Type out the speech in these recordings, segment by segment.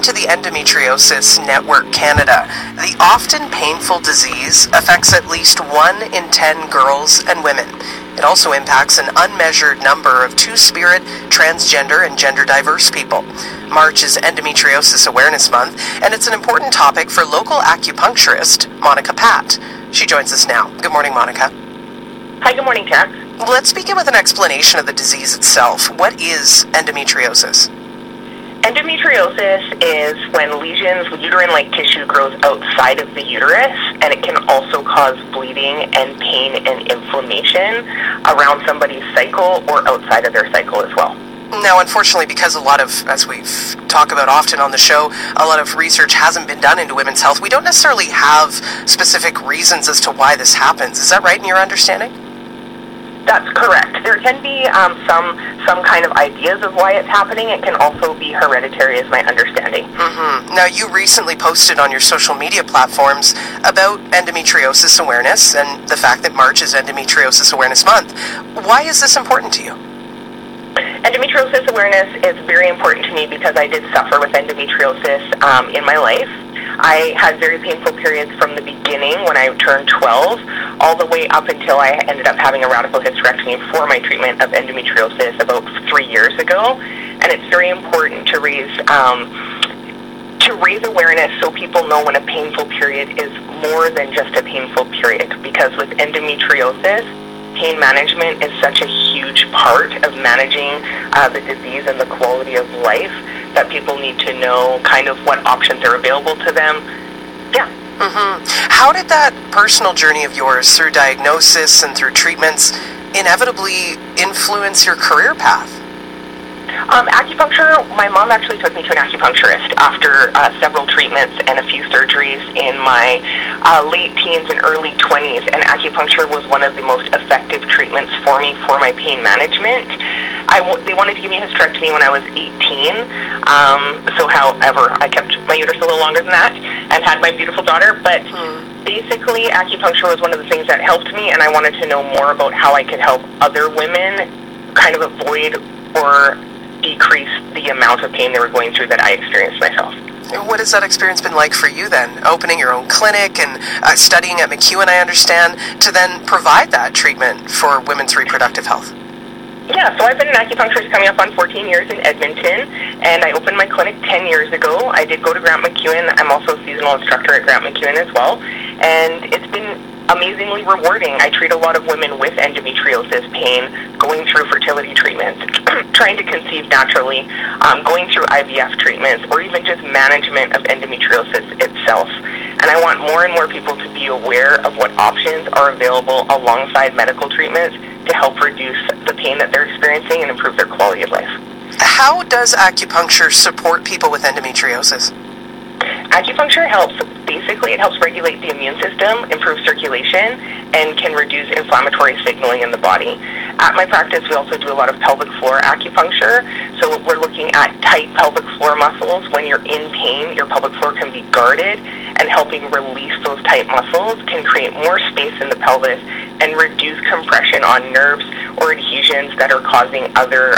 to the Endometriosis Network Canada, the often painful disease affects at least 1 in 10 girls and women. It also impacts an unmeasured number of two-spirit, transgender, and gender-diverse people. March is Endometriosis Awareness Month, and it's an important topic for local acupuncturist Monica Pat. She joins us now. Good morning, Monica. Hi, good morning, Jack. Let's begin with an explanation of the disease itself. What is endometriosis? Endometriosis is when lesions, uterine-like tissue grows outside of the uterus, and it can also cause bleeding and pain and inflammation around somebody's cycle or outside of their cycle as well. Now, unfortunately, because a lot of, as we've talked about often on the show, a lot of research hasn't been done into women's health, we don't necessarily have specific reasons as to why this happens. Is that right in your understanding? That's correct. There can be some kind of ideas of why it's happening. It can also be hereditary, is my understanding. Mm-hmm. Now, you recently posted on your social media platforms about endometriosis awareness and the fact that March is Endometriosis Awareness Month. Why is this important to you? Endometriosis awareness is very important to me because I did suffer with endometriosis in my life. I had very painful periods from the beginning when I turned 12 all the way up until I ended up having a radical hysterectomy for my treatment of endometriosis about 3 years ago. And it's very important to raise awareness so people know when a painful period is more than just a painful period, because with endometriosis, pain management is such a huge part of managing the disease and the quality of life that people need to know kind of what options are available to them. Yeah. Mm-hmm. How did that personal journey of yours through diagnosis and through treatments inevitably influence your career path? Acupuncture, my mom actually took me to an acupuncturist after several treatments and a few surgeries in my late teens and early 20s, and acupuncture was one of the most effective treatments for me for my pain management. They wanted to give me a hysterectomy when I was 18, however, I kept my uterus a little longer than that and had my beautiful daughter, but basically acupuncture was one of the things that helped me, and I wanted to know more about how I could help other women kind of avoid or decrease the amount of pain they were going through that I experienced myself. What has that experience been like for you then? Opening your own clinic and studying at MacEwan, I understand, to then provide that treatment for women's reproductive health. Yeah, so I've been an acupuncturist coming up on 14 years in Edmonton, and I opened my clinic 10 years ago. I did go to Grant MacEwan. I'm also a seasonal instructor at Grant MacEwan as well, and it's been amazingly rewarding. I treat a lot of women with endometriosis pain, going through fertility treatments, trying to conceive naturally, going through IVF treatments, or even just management of endometriosis itself. And I want more and more people to be aware of what options are available alongside medical treatments to help reduce the pain that they're experiencing and improve their quality of life. How does acupuncture support people with endometriosis? Acupuncture helps, basically it helps regulate the immune system, improve circulation, and can reduce inflammatory signaling in the body. At my practice, we also do a lot of pelvic floor acupuncture, so we're looking at tight pelvic floor muscles. When you're in pain, your pelvic floor can be guarded, and helping release those tight muscles can create more space in the pelvis and reduce compression on nerves or adhesions that are causing other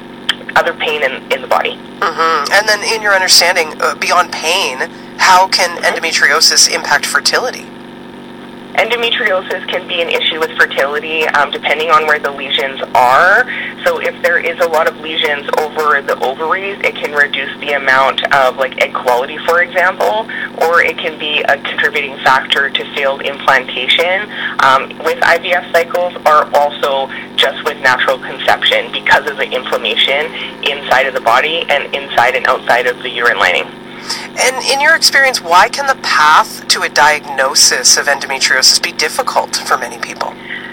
pain in the body. Mm-hmm. And then in your understanding, beyond pain, how can endometriosis impact fertility? Endometriosis can be an issue with fertility depending on where the lesions are. So if there is a lot of lesions over the ovaries, it can reduce the amount of egg quality, for example, or it can be a contributing factor to failed implantation with IVF cycles, or also just with natural conception because of the inflammation inside of the body and inside and outside of the uterine lining. And in your experience, why can the path to a diagnosis of endometriosis be difficult for many people?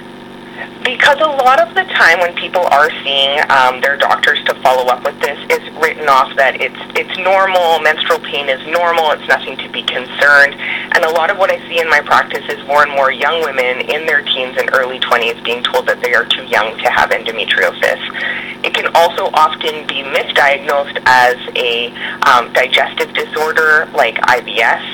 Because a lot of the time when people are seeing their doctors to follow up with this, it's written off that it's normal, menstrual pain is normal, it's nothing to be concerned. And a lot of what I see in my practice is more and more young women in their teens and early 20s being told that they are too young to have endometriosis. It can also often be misdiagnosed as a digestive disorder like IBS.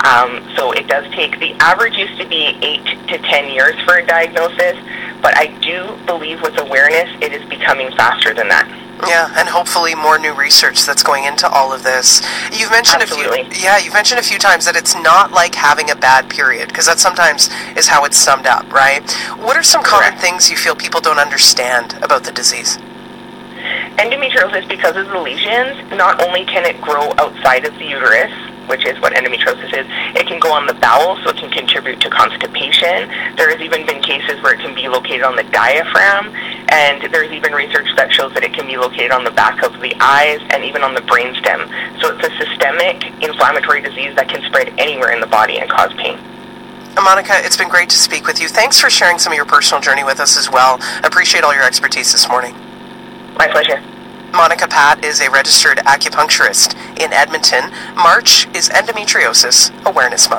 So it does take, the average used to be 8 to 10 years for a diagnosis, but I do believe with awareness it is becoming faster than that. Yeah, and hopefully more new research that's going into all of this. You've mentioned you've mentioned a few times that it's not like having a bad period, because that sometimes is how it's summed up, right? What are some common things you feel people don't understand about the disease? Endometriosis, because of the lesions, not only can it grow outside of the uterus, which is what endometriosis is, it can go on the bowel, so it can contribute to constipation. There has even been cases where it can be located on the diaphragm, and there's even research that shows that it can be located on the back of the eyes and even on the brainstem. So it's a systemic inflammatory disease that can spread anywhere in the body and cause pain. Monica, it's been great to speak with you. Thanks for sharing some of your personal journey with us as well. I appreciate all your expertise this morning. My pleasure. Monica Pat is a registered acupuncturist in Edmonton. March is Endometriosis Awareness Month.